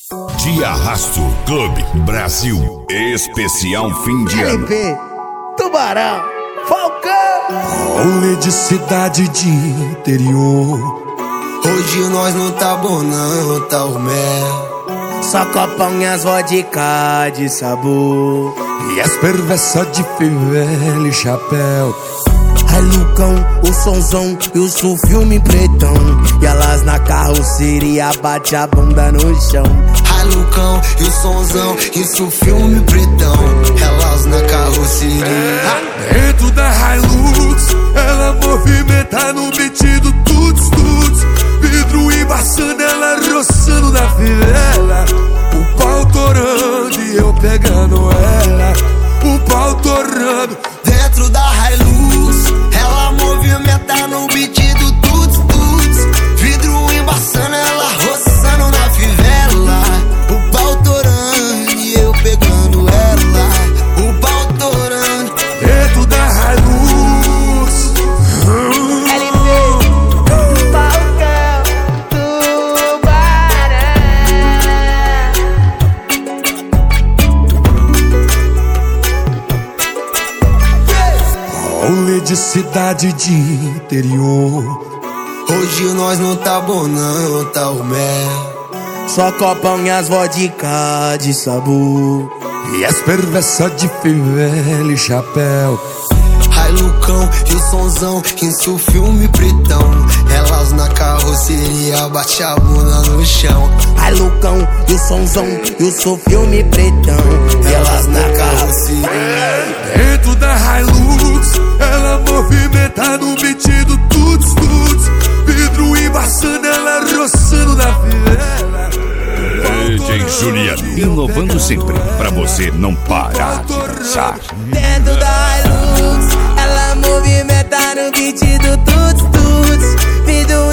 De Arrasto Clube Brasil, especial fim de ano. LP, Tubarão, Falcão. Rolê de cidade de interior. Hoje nós não tá bom não, tá o mel. Só copão e as vodka de sabor. E as perversas de fivela e chapéu. Ai Lucão, o sonzão e o filme pretão. E elas na carroceria bate a bunda no chão. Ai Lucão e o sonzão, isso filme pretão. Elas na carroceria. Dentro da Hilux, ela movimenta no beat do tuts tuts. Vidro embaçando, ela roçando na fivela. O pau torando e eu pegando ela. O pau torando. Dentro da Hilux, ela movimenta no beat do tuts tuts. Vidro embaçando, ela roçando na fivela. O pau torando e eu pegando ela. O pau torando. Dentro da Hilux. LP, Falcão, Tubarão. Rolê de cidade de interior. Hoje nós não tá bom não, tá o mel. Só copão e as vodka de sabor. E as perversas de fivela e chapéu. Ai Lucão e o sonzão, isso filme pretão. Elas na carroceria bate a bunda no chão. Ai Lucão e o sonzão e o filme pretão. Elas na carroceria. Dentro da Hilux, ela movimenta no beat do tuts tuts. Vidro embaçando, ela roçando na fivela. DJ Juliano, inovando sempre, pra você não parar de dançar. Dentro da Hilux, ela movimenta no beat do tuts tuts. Vidro